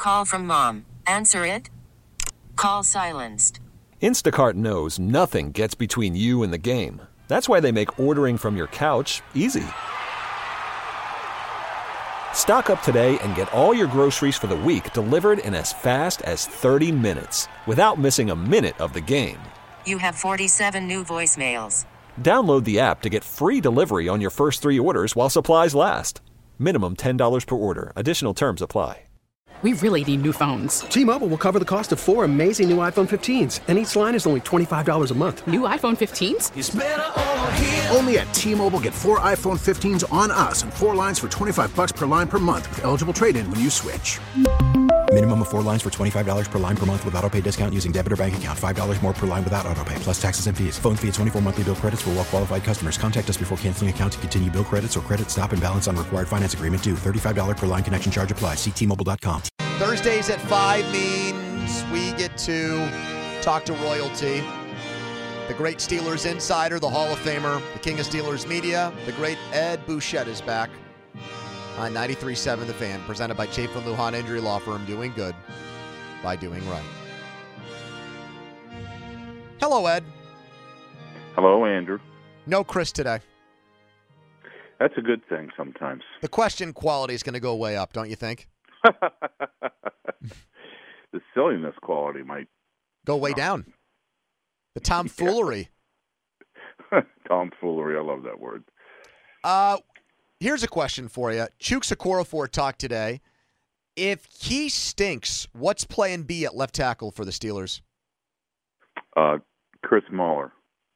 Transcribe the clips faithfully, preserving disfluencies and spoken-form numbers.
Call from mom. Answer it. Call silenced. Instacart knows nothing gets between you and the game. That's why they make ordering from your couch easy. Stock up today and get all your groceries for the week delivered in as fast as thirty minutes without missing a minute of the game. You have forty-seven new voicemails. Download the app to get free delivery on your first three orders while supplies last. Minimum ten dollars per order. Additional terms apply. We really need new phones. T-Mobile will cover the cost of four amazing new iPhone fifteens, and each line is only twenty-five dollars a month. New iPhone fifteens? It's better over here. Only at T-Mobile, get four iPhone fifteens on us and four lines for twenty-five bucks per line per month with eligible trade-in when you switch. Minimum of four lines for twenty-five dollars per line per month with autopay discount using debit or bank account. five dollars more per line without autopay, plus taxes and fees. Phone fee at twenty-four monthly bill credits for well-qualified customers. Contact us before canceling account to continue bill credits or credit stop and balance on required finance agreement due. thirty-five dollars per line connection charge applies. See T Mobile dot com. Thursdays at five means we get to talk to royalty. The great Steelers insider, the Hall of Famer, the king of Steelers media, the great Ed Bouchette is back on ninety-three point seven The Fan, presented by Chapin Lujan Injury Law Firm, doing good by doing right. Hello, Ed. Hello, Andrew. No Chris today. That's a good thing sometimes. The question quality is going to go way up, don't you think? The silliness quality might go way down. The tomfoolery. Yeah. Tomfoolery, I love that word. Uh, here's a question for you. Chuks Okorafor talked today. If he stinks, what's plan B at left tackle for the Steelers? Uh, Chris Muller.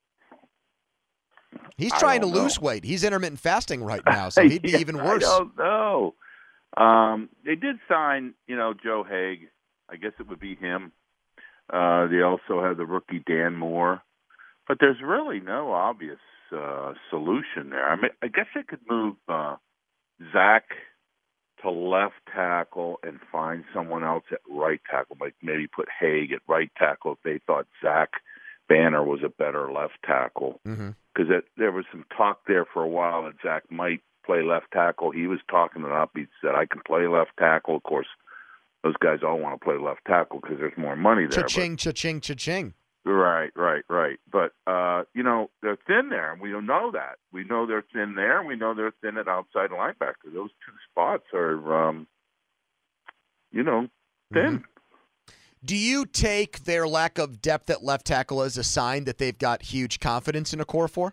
He's trying to know. lose weight. He's intermittent fasting right now, so he'd be yeah, even worse. I don't know. Um, they did sign, you know, Joe Haig. I guess it would be him. Uh, they also have the rookie Dan Moore. But there's really no obvious uh, solution there. I mean, I guess they could move uh, Zach to left tackle and find someone else at right tackle, like maybe put Haig at right tackle if they thought Zach Banner was a better left tackle. Mm-hmm. Because there was some talk there for a while that Zach might play left tackle. He was talking it up. He said, I can play left tackle. Of course, those guys all want to play left tackle because there's more money there. Cha-ching, but, cha-ching, cha-ching. Right, right, right. But, uh, you know, they're thin there, and we don't know that. We know they're thin there, and we know they're thin at outside linebacker. Those two spots are, um, you know, thin. Mm-hmm. Do you take their lack of depth at left tackle as a sign that they've got huge confidence in Okorafor?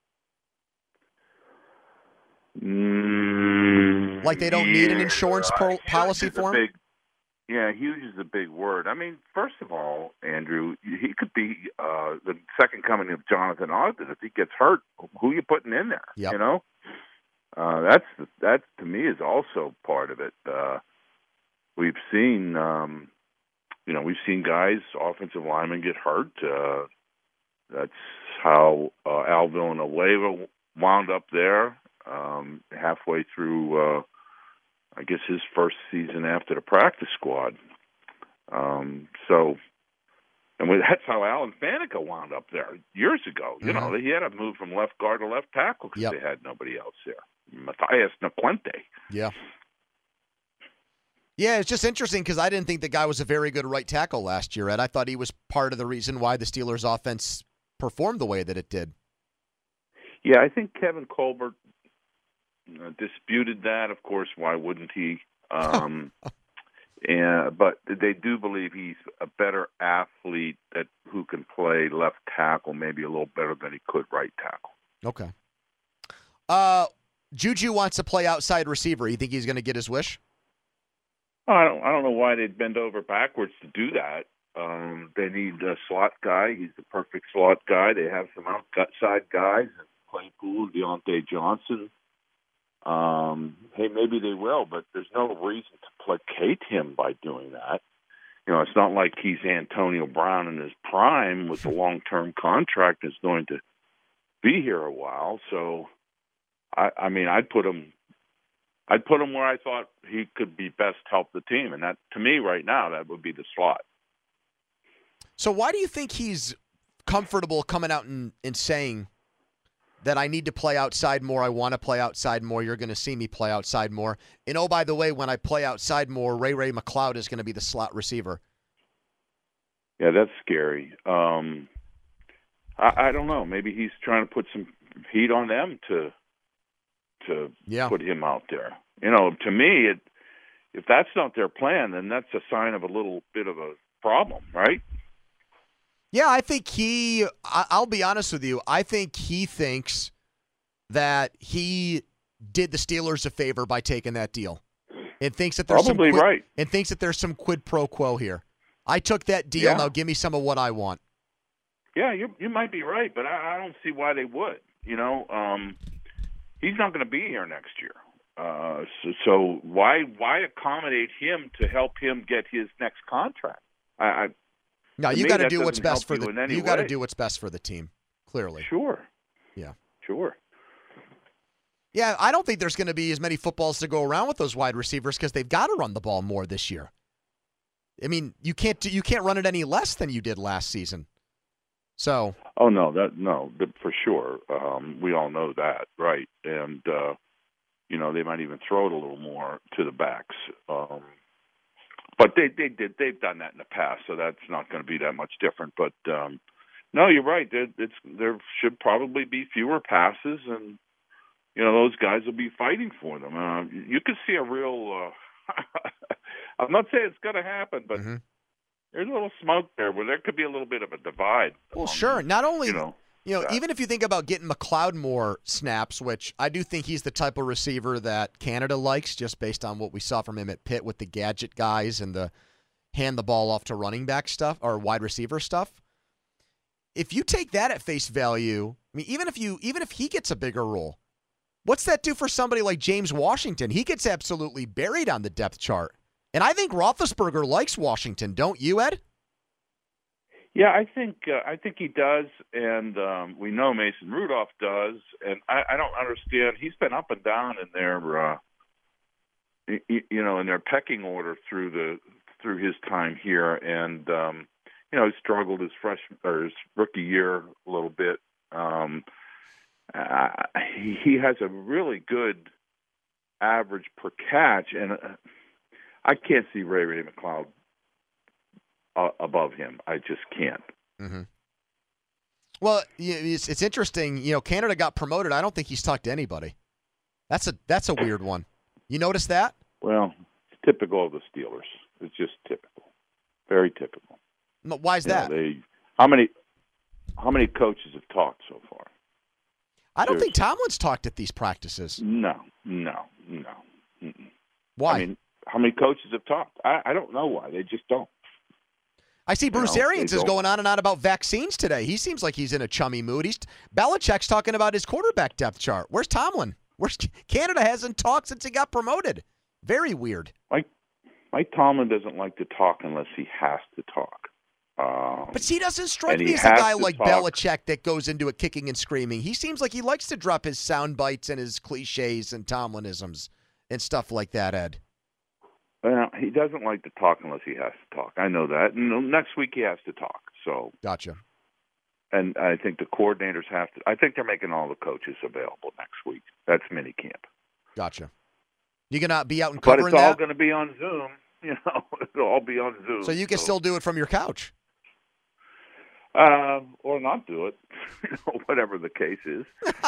Mm, like they don't yeah, need an insurance po- policy for him? Big, yeah, huge is a big word. I mean, first of all, Andrew, he could be uh, the second coming of Jonathan Ogden. If he gets hurt, who are you putting in there? Yep. You know, uh, that's that to me is also part of it. Uh, we've seen, um, you know, we've seen guys, offensive linemen, get hurt. Uh, that's how uh, Al Villanueva wound up there. Um, halfway through, uh, I guess, his first season after the practice squad. Um, so, and we, that's how Alan Faneca wound up there years ago. You mm-hmm. know, he had to move from left guard to left tackle because yep. they had nobody else there. Matthias Naquente. Yeah. Yeah, it's just interesting because I didn't think the guy was a very good right tackle last year, Ed. I thought he was part of the reason why the Steelers' offense performed the way that it did. Yeah, I think Kevin Colbert Uh, disputed that, of course. Why wouldn't he? Um, and, but they do believe he's a better athlete that who can play left tackle, maybe a little better than he could right tackle. Okay. Uh, Juju wants to play outside receiver. You think he's going to get his wish? Oh, I don't. I don't know why they'd bend over backwards to do that. Um, they need a slot guy. He's the perfect slot guy. They have some outside guys, Claypool, Deontay Johnson. Um, hey, maybe they will, but there's no reason to placate him by doing that. You know, it's not like he's Antonio Brown in his prime with a long-term contract that's going to be here a while. So, I, I mean, I'd put him, I'd put him where I thought he could be best help the team, and that, to me, right now, that would be the slot. So, why do you think he's comfortable coming out and, and saying that I need to play outside more. I want to play outside more. You're going to see me play outside more. And, oh, by the way, when I play outside more, Ray Ray McCloud is going to be the slot receiver. Yeah, that's scary. Um, I, I don't know. Maybe he's trying to put some heat on them to to yeah. put him out there. You know, to me, it, if that's not their plan, then that's a sign of a little bit of a problem, right? Yeah, I think he – I'll be honest with you. I think he thinks that he did the Steelers a favor by taking that deal and thinks that there's Probably some quid, right. and thinks that there's some quid pro quo here. I took that deal. Yeah. Now give me some of what I want. Yeah, you you might be right, but I, I don't see why they would. You know, um, he's not going to be here next year. Uh, so, so why why accommodate him to help him get his next contract? I, I No, to you me, got to that do what's doesn't best for help the. you in any You got to way. do what's best for the team. Clearly. Sure. Yeah. Sure. Yeah, I don't think there's going to be as many footballs to go around with those wide receivers because they've got to run the ball more this year. I mean, you can't do, you can't run it any less than you did last season. So. Oh no, that no, that for sure. Um, we all know that, right? And uh, you know, they might even throw it a little more to the backs. Um, but they they did they've done that in the past, so that's not going to be that much different. But um, no, you're right. There, it's there should probably be fewer passes, and you know those guys will be fighting for them. Uh, you could see a real. Uh, I'm not saying it's going to happen, but mm-hmm. there's a little smoke there where there could be a little bit of a divide. Well, among, sure. Not only, you know, you know that. even if you think about getting McLeod more snaps, which I do think he's the type of receiver that Canada likes, just based on what we saw from him at Pitt with the gadget guys and the hand the ball off to running back stuff or wide receiver stuff. If you take that at face value, I mean, even if you even if he gets a bigger role, what's that do for somebody like James Washington? He gets absolutely buried on the depth chart. And I think Roethlisberger likes Washington, don't you, Ed? Yeah, I think uh, I think he does, and um, we know Mason Rudolph does. And I, I don't understand. He's been up and down in their, uh, you, you know, in their pecking order through the through his time here, and um, you know, he struggled his freshman or his rookie year a little bit. Um, uh, he, he has a really good average per catch, and. Uh, I can't see Ray Ray McCloud uh, above him. I just can't. Mm-hmm. Well, it's, it's interesting. You know, Canada got promoted. I don't think he's talked to anybody. That's a that's a weird one. You notice that? Well, it's typical of the Steelers. It's just typical, very typical. Why is you that? Know, they, how many how many coaches have talked so far? I don't Seriously. think Tomlin's talked at these practices. No, no, no. Mm-mm. Why? I mean, how many coaches have talked? I, I don't know why. They just don't. I see Bruce you know, Arians is don't. going on and on about vaccines today. He seems like he's in a chummy mood. He's Belichick's talking about his quarterback depth chart. Where's Tomlin? Where's Canada hasn't talked since he got promoted. Very weird. Mike Mike Tomlin doesn't like to talk unless he has to talk. Um, but he doesn't strike and me he as a has guy to like talk. Belichick that goes into it kicking and screaming. He seems like he likes to drop his sound bites and his cliches and Tomlinisms and stuff like that, Ed. Well, he doesn't like to talk unless he has to talk. I know that. And next week he has to talk. So Gotcha. And I think the coordinators have to. I think they're making all the coaches available next week. That's minicamp. Gotcha. You gonna be out and But covering it's all that? going to be on Zoom. You know, it'll all be on Zoom. So you can still do it from your couch. Uh, or not do it, you know, whatever the case is.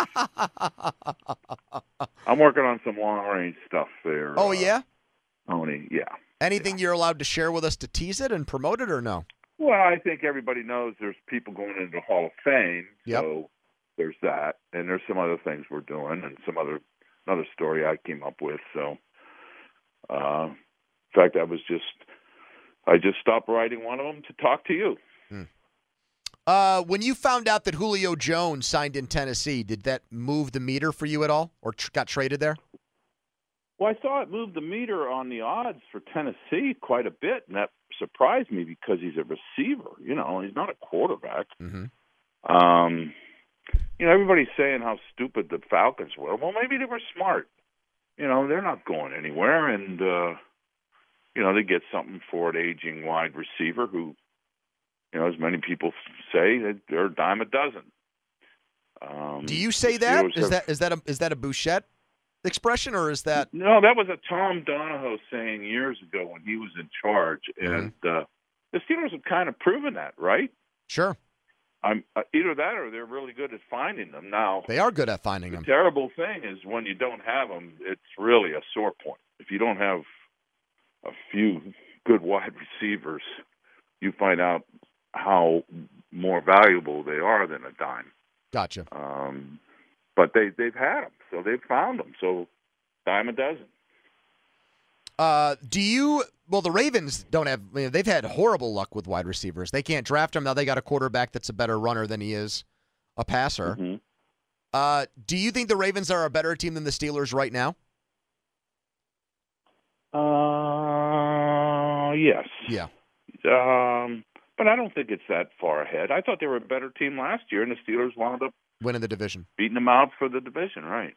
I'm working on some long-range stuff there. Oh, uh, yeah? Tony, yeah. Anything yeah. you're allowed to share with us to tease it and promote it or no? Well, I think everybody knows there's people going into the Hall of Fame, Yep. so there's that. And there's some other things we're doing and some other another story I came up with. So, uh, in fact, I was just I just stopped writing one of them to talk to you. Hmm. Uh, when you found out that Julio Jones signed in Tennessee, did that move the meter for you at all, or tr- got traded there? Well, I saw it move the meter on the odds for Tennessee quite a bit, and that surprised me because he's a receiver. You know, he's not a quarterback. Mm-hmm. Um, you know, everybody's saying how stupid the Falcons were. Well, maybe they were smart. You know, they're not going anywhere, and uh, you know, they get something for an aging wide receiver who. You know, as many people say, they're a dime a dozen. Um, Do you say the that? Steelers Is have- that is that a is that a Bouchette expression, or is that No, that was a Tom Donahoe saying years ago when he was in charge, and Mm-hmm. uh, the Steelers have kind of proven that, right? sure? I'm uh, either that or they're really good at finding them. Now, They are good at finding the them. terrible thing is when you don't have them, it's really a sore point. If you don't have a few good wide receivers, you find out how more valuable they are than a dime. Gotcha. Um, but they they've had them, so they've found them. So dime a dozen. Uh, do you? Well, the Ravens don't have. I mean, they've had horrible luck with wide receivers. They can't draft them now. They got a quarterback that's a better runner than he is a passer. Mm-hmm. Uh, do you think the Ravens are a better team than the Steelers right now? Uh, yes. Yeah. Um, but I don't think it's that far ahead. I thought they were a better team last year, and the Steelers wound up Winning the division. beating them out for the division, right?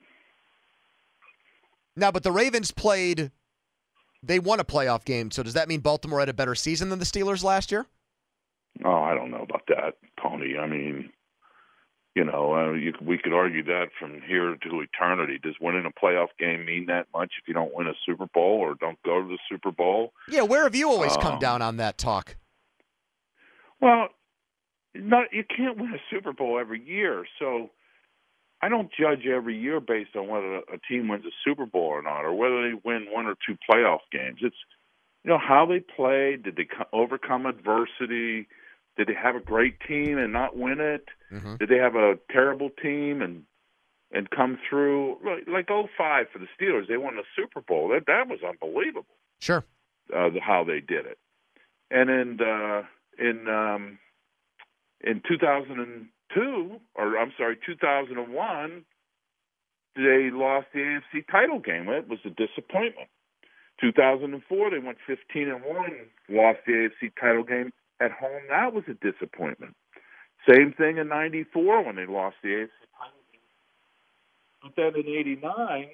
Now, but the Ravens played. They won a playoff game. So does that mean Baltimore had a better season than the Steelers last year? Oh, I don't know about that, Tony. I mean, you know, uh, you, we could argue that from here to eternity. Does winning a playoff game mean that much if you don't win a Super Bowl or don't go to the Super Bowl? Yeah. Where have you always come Um, down on that talk? Well, not you can't win a Super Bowl every year, so I don't judge every year based on whether a team wins a Super Bowl or not, or whether they win one or two playoff games. It's, you know, how they played. Did they co- overcome adversity? Did they have a great team and not win it? Mm-hmm. Did they have a terrible team and and come through? Like, like oh five for the Steelers, they won the Super Bowl. That that was unbelievable. Sure. Uh, the, how they did it, and in uh, in um, in two thousand two, or I'm sorry, two thousand one, they lost the A F C title game. It was a disappointment. two thousand four, they went fifteen and one, lost the A F C title game at home. That was a disappointment. Same thing in ninety-four when they lost the A F C title game. But then in eighty-nine,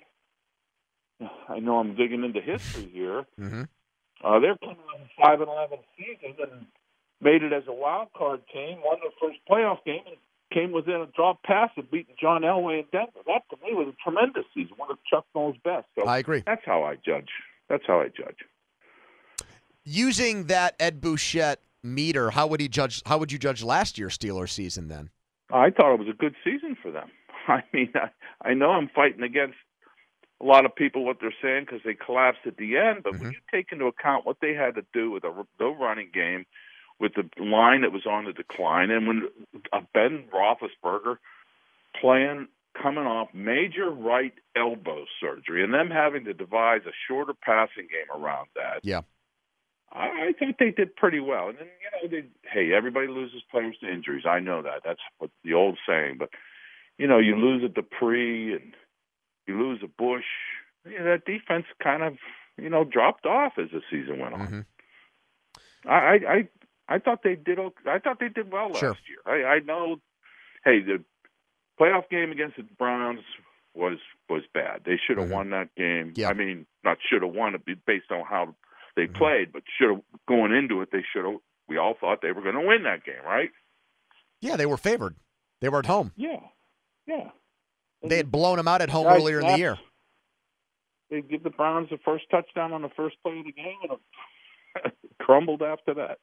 I know I'm digging into history here. Mm-hmm. Uh, they're coming off a five and eleven season and made it as a wild card team, won their first playoff game, and came within a drop pass of beating John Elway in Denver. That, to me, was a tremendous season, one of Chuck Noll's best. So I agree. That's how I judge. That's how I judge. Using that Ed Bouchette meter, how would he judge? How would you judge last year's Steelers season then? I thought it was a good season for them. I mean, I, I know I'm fighting against a lot of people what they're saying because they collapsed at the end, but Mm-hmm. when you take into account what they had to do with a, the running game, with the line that was on the decline, and when uh, Ben Roethlisberger playing, coming off major right elbow surgery, and them having to devise a shorter passing game around that, Yeah. I, I think they did pretty well. And then, you know, they, hey, everybody loses players to injuries. I know that. That's what the old saying. But, you know, you lose a Dupree and you lose a Bush. You know, that defense kind of, you know, dropped off as the season went on. Mm-hmm. I, I, I I thought they did. I thought they did well last Sure. year. I, I know. Hey, the playoff game against the Browns was was bad. They should have Mm-hmm. won that game. Yeah. I mean, not should have won it based on how they Mm-hmm. played, but should have going into it. They should have. We all thought they were going to win that game, right? Yeah, they were favored. They were at home. Yeah, yeah. They had blown them out at home Guys earlier in the snapped. year. They give the Browns the first touchdown on the first play of the game, and it crumbled after that.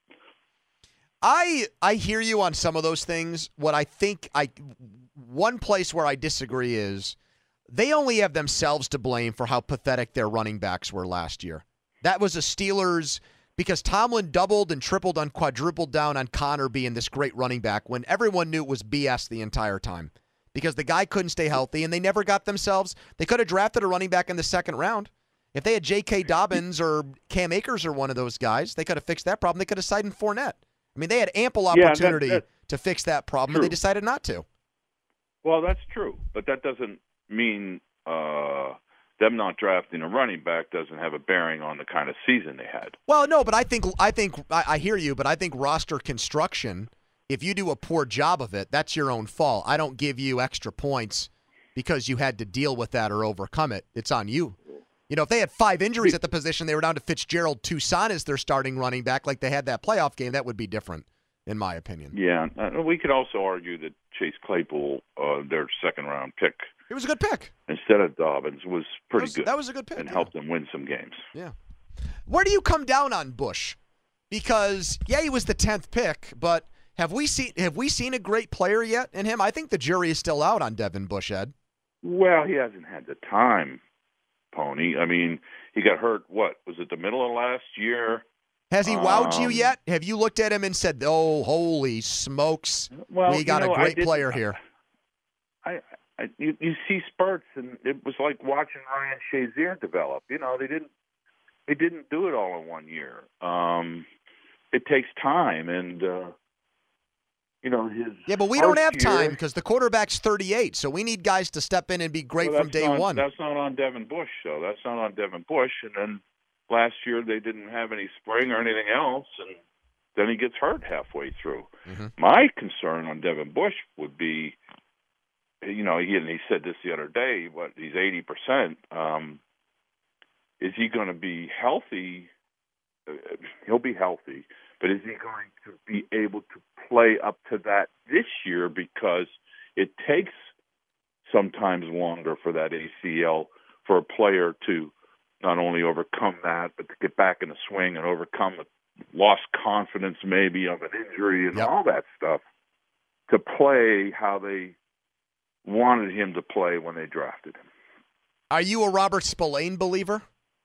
I I hear you on some of those things. What I think I one place where I disagree is they only have themselves to blame for how pathetic their running backs were last year. That was a Steelers because Tomlin doubled and tripled and quadrupled down on Connor being this great running back when everyone knew it was B S the entire time because the guy couldn't stay healthy and they never got themselves. They could have drafted a running back in the second round. If they had J K. Dobbins or Cam Akers or one of those guys, they could have fixed that problem. They could have signed Fournette. I mean, they had ample Yeah, that- opportunity that- to fix that problem, True. and they decided not to. Well, that's true, but that doesn't mean uh, them not drafting a running back doesn't have a bearing on the kind of season they had. Well, no, but I think I think I, I hear you, but I think roster construction, if you do a poor job of it, that's your own fault. I don't give you extra points because you had to deal with that or overcome it. It's on you. You know, if they had five injuries at the position, they were down to Fitzgerald Toussaint as their starting running back, like they had that playoff game, that would be different. in my opinion. Yeah, uh, we could also argue that Chase Claypool, uh, their second-round pick, It was a good pick. instead of Dobbins, was pretty That was, good. that was a good pick. and yeah. helped them win some games. Yeah. Where do you come down on Bush? Because yeah, he was the tenth pick, but have we seen have we seen a great player yet in him? I think the jury is still out on Devin Bush, Ed. Well, he hasn't had the time, Pony. I mean, he got hurt, what, was it the middle of last year? Has he wowed you Um, yet? Have you looked at him and said, "Oh, holy smokes, Well, we got you know, a I great didn't- player here"? I, I you, you see spurts, and it was like watching Ryan Shazier develop. You know, they didn't they didn't do it all in one year. Um, it takes time, and uh, you know his. Yeah, but we don't first have time year- because the quarterback's thirty-eight, so we need guys to step in and be great Well, from that's day not, one. That's not on Devin Bush, though. That's not on Devin Bush. And then last year they didn't have any spring or anything else, and then he gets hurt halfway through. Mm-hmm. My concern on Devin Bush would be, you know, he, and he said this the other day, but he's eighty percent. Um, is he going to be healthy? Uh, he'll be healthy, but is he going to be able to play up to that this year? Because it takes sometimes longer for that A C L for a player to not only overcome that, but to get back in the swing and overcome the lost confidence maybe of an injury and Yep. all that stuff to play how they wanted him to play when they drafted him. Are you a Robert Spillane believer?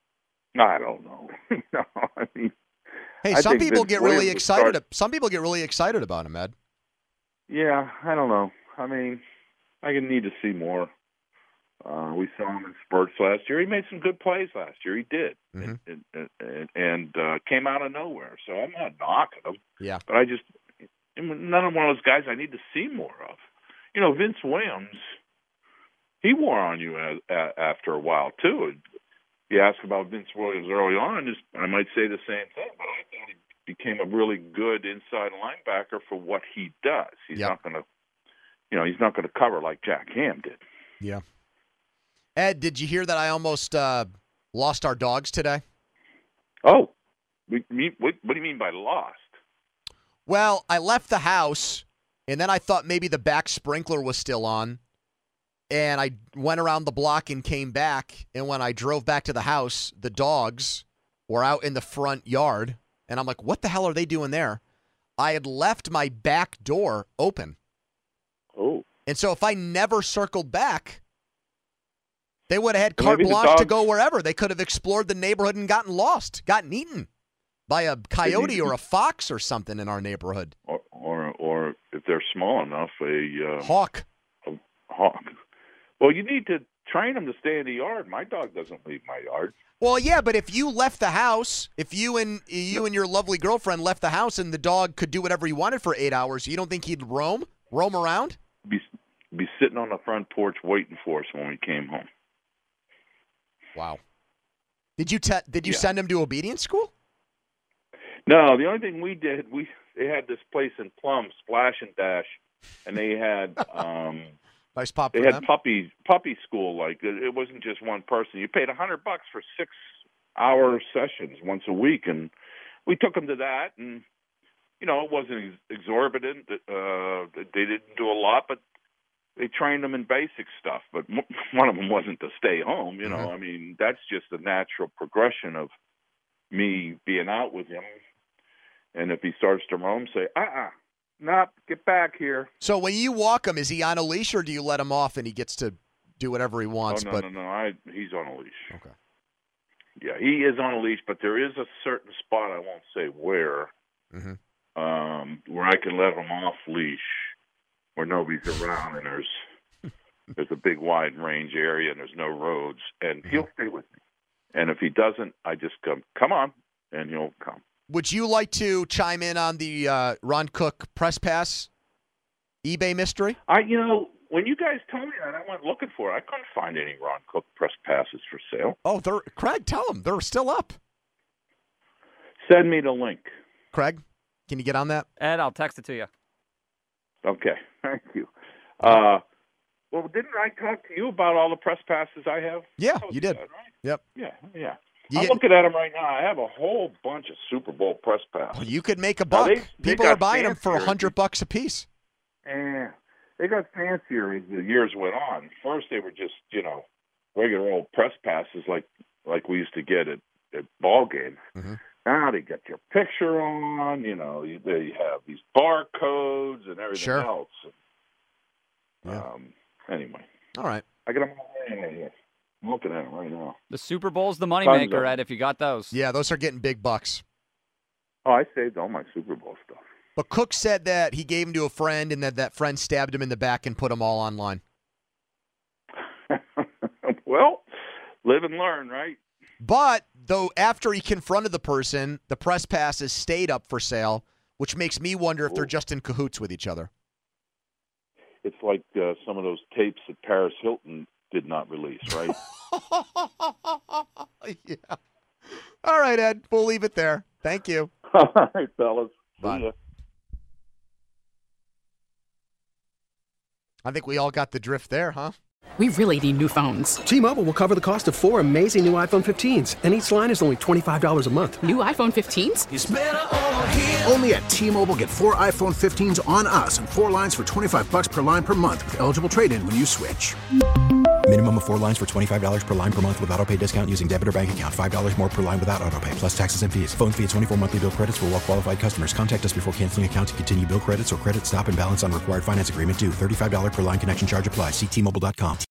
I don't know. no, I mean, Hey, I some think people Vince get really Williams will excited. start- Some people get really excited about him, Ed. yeah, I don't know. I mean, I need to see more. Uh, we saw him in spurts last year. He made some good plays last year. He did, Mhm. and, and, and, and uh, came out of nowhere. So I'm not knocking him. Yeah. But I just none of one of those guys I need to see more of. You know, Vince Williams, he wore on you as, a, after a while too. You ask about Vince Williams early on, just, I might say the same thing. But I thought he became a really good inside linebacker for what he does. He's Yep. not going to, you know, he's not going to cover like Jack Ham did. Yeah. Ed, did you hear that I almost uh, lost our dogs today? Oh, we, me, what, what do you mean by lost? Well, I left the house, and then I thought maybe the back sprinkler was still on, and I went around the block and came back, and when I drove back to the house, the dogs were out in the front yard, and I'm like, what the hell are they doing there? I had left my back door open. Oh. And so if I never circled back, they would have had Well, carte maybe the blanche to dogs- go wherever. They could have explored the neighborhood and gotten lost, gotten eaten by a coyote or a fox or something in our neighborhood. Or, or, or if they're small enough, a uh, Hawk. a hawk. Well, you need to train them to stay in the yard. My dog doesn't leave my yard. Well, yeah, but if you left the house, if you and you and your lovely girlfriend left the house and the dog could do whatever he wanted for eight hours, you don't think he'd roam, roam around? Be be sitting on the front porch waiting for us when we came home. Wow. Did you te- did you Yeah. send him to obedience school? No, the only thing we did, we they had this place in Plum, Splash and Dash, and they had um, Nice pop they for had them. puppy puppy school. Like it, it wasn't just one person. You paid a hundred bucks for six hour sessions once a week, and we took them to that. And you know, it wasn't ex- exorbitant. Uh, they didn't do a lot, but they trained them in basic stuff. But m- one of them wasn't to stay home. You know, Mhm. I mean, that's just a natural progression of me being out with him. And if he starts to roam, say, uh-uh, nah, get back here. So when you walk him, is he on a leash or do you let him off and he gets to do whatever he wants? oh, no, but no, no, I, he's on a leash. Okay. Yeah, he is on a leash, but there is a certain spot, I won't say where, Mhm. um, where I can let him off leash, where nobody's around, and there's there's a big wide range area, and there's no roads, and Mm-hmm. he'll stay with me. And if he doesn't, I just come, come on, and he'll come. Would you like to chime in on the uh, Ron Cook press pass eBay mystery? I, you know, when you guys told me that, I went looking for it. I couldn't find any Ron Cook press passes for sale. Oh, they're Craig, tell him they're still up. Send me the link. Craig, can you get on that? Ed, I'll text it to you. Okay, thank you. Uh, well, didn't I talk to you about all the press passes I have? Yeah, Told you did. that, right? Yep. Yeah, yeah. You I'm get- looking at them right now. I have a whole bunch of Super Bowl press passes. Well, you could make a Now, buck. they- they People got are buying them for a fancier. hundred bucks a piece. And they got fancier as the years went on. First, they were just, you know, regular old press passes like like we used to get at, at ball games. Mhm. Now they got your picture on, you know, you, they have these barcodes and everything Sure. else. Yeah. Um, anyway, All right. I got them all in here. I'm looking at them right now. The Super Bowl's the Tons moneymaker, of Ed, if you got those. Yeah, those are getting big bucks. Oh, I saved all my Super Bowl stuff. But Cook said that he gave them to a friend and that that friend stabbed him in the back and put them all online. Well, live and learn, right? But, though, after he confronted the person, the press passes stayed up for sale, which makes me wonder if they're Ooh. just in cahoots with each other. It's like uh, some of those tapes that Paris Hilton did not release, right? Yeah. All right, Ed. We'll leave it there. Thank you. All right, fellas. Bye. See ya. I think we all got the drift there, huh? We really need new phones. T-Mobile will cover the cost of four amazing new iPhone fifteens, and each line is only twenty-five dollars a month. New iPhone fifteens? Only at T-Mobile, get four iPhone fifteens on us and four lines for twenty-five bucks per line per month with eligible trade-in when you switch. Minimum of four lines for twenty-five dollars per line per month with autopay discount using debit or bank account. five dollars more per line without autopay, plus taxes and fees. Phone fee at twenty-four monthly bill credits for well-qualified customers. Contact us before canceling account to continue bill credits or credit stop and balance on required finance agreement due. thirty-five dollars per line connection charge applies. See T Mobile dot com.